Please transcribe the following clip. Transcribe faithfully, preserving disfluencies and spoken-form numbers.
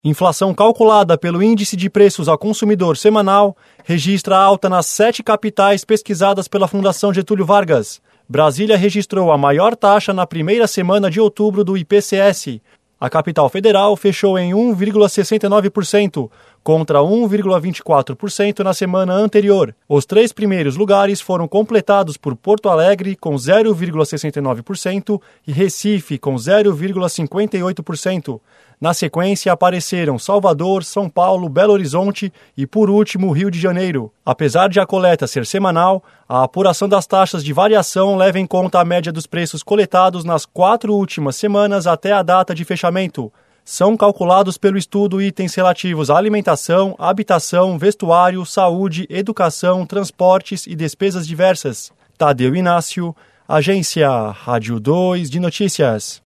Inflação calculada pelo Índice de Preços ao Consumidor Semanal registra alta nas sete capitais pesquisadas pela Fundação Getúlio Vargas. Brasília registrou a maior taxa na primeira semana de outubro do I P C S. A capital federal fechou em um vírgula sessenta e nove por cento, contra um vírgula vinte e quatro por cento na semana anterior. Os três primeiros lugares foram completados por Porto Alegre, com zero vírgula sessenta e nove por cento, e Recife, com zero vírgula cinquenta e oito por cento. Na sequência, apareceram Salvador, São Paulo, Belo Horizonte e, por último, Rio de Janeiro. Apesar de a coleta ser semanal, a apuração das taxas de variação leva em conta a média dos preços coletados nas quatro últimas semanas até a data de fechamento. São calculados pelo estudo itens relativos à alimentação, habitação, vestuário, saúde, educação, transportes e despesas diversas. Tadeu Inácio, Agência Rádio dois de Notícias.